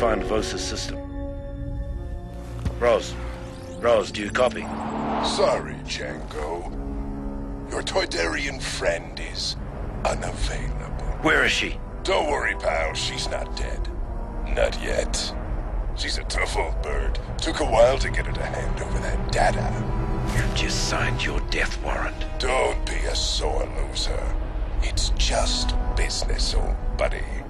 find Vosa's system. Rose, do you copy? Sorry, Django. Your Toydarian friend is unavailable. Where is she? Don't worry, pal. She's not dead. Not yet. She's a tough old bird. Took a while to get her to hand over that data. You've just signed your death warrant. Don't be a sore loser. It's just business, old buddy.